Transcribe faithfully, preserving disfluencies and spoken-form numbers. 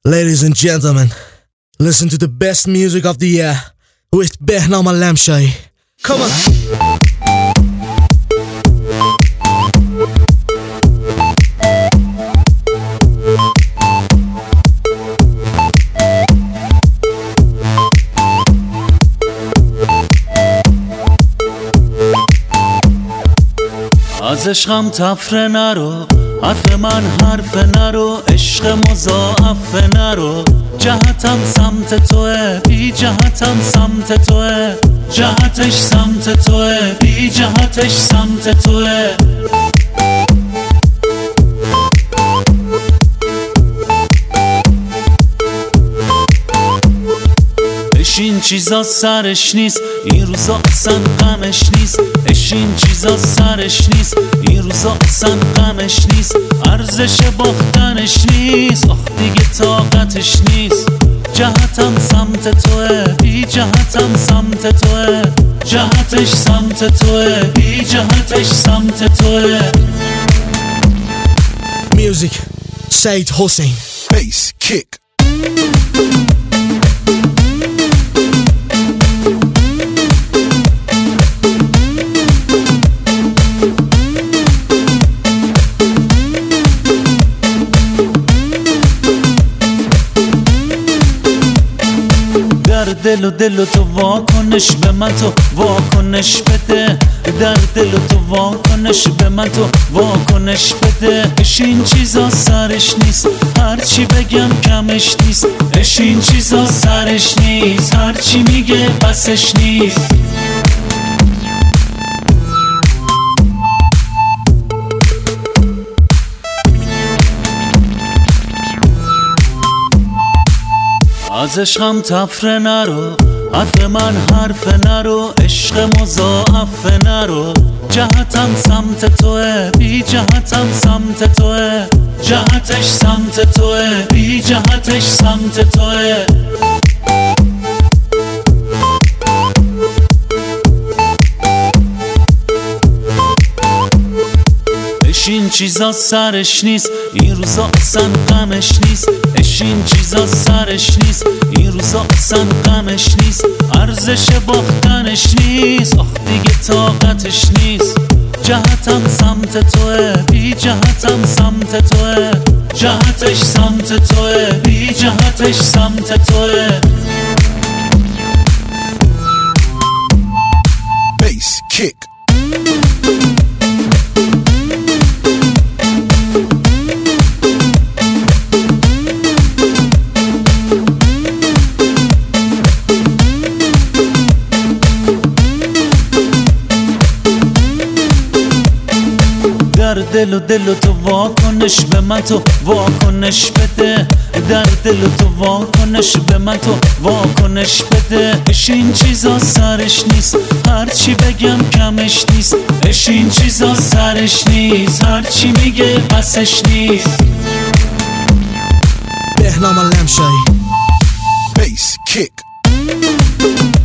Ladies and gentlemen, listen to the best music of the year with Behnam Alemshahi. Come on. از عشقم تفره نرو، حرف من حرف نرو، عشق مضاعف نرو. جهتم سمت توه، بی جهتم سمت توه، جهتش سمت توه، بی جهتش سمت توه. این چیزا سرش نیست، این روزا اصلا غمش نیست. اش این چیزا سرش نیست، این روزا اصلا غمش نیست. ارزش باختنش نیست، آخ دیگه طاقتش نیست. جهتم سمت توه، بی جهتم سمت توه، جهتش سمت توه، بی جهتش سمت توه. Music, Said Hossein. Bass kick. در دل و دل و تو واکنش به من تو واکنش بده. در دل و تو واکنش به من تو واکنش بده. اش این چیزا سرش نیست، هرچی بگم کمش نیست. اش این چیزا سرش نیست، هرچی میگه بسش نیست. از عشقم تفره نرو، حرف من حرف نرو، عشق مضاعف نرو. جهتم سمت توه، بی جهتم سمت توه، جهتش سمت توه، بی جهتش سمت توه. این چیزا سرش نیست، این روزا اصلا غمش نیست. اش این چیزا سرش نیست، این روزا اصلا غمش نیست. ارزش باختنش نیست، آخ دیگه طاقتش نیست. جهتم سمت توه، بی جهتم سمت توه، جهتش سمت توه، بی جهتش سمت توه. Bass kick. در دل و دل و تو واکنش به من تو واکنش بده. در دل و تو واکنش به من تو واکنش بده. اش این چیزا سرش نیست، هرچی بگم کمش نیست. اش این چیزا سرش نیست، هرچی میگه بسش نیست. Behnam Alemshahi. Bass kick.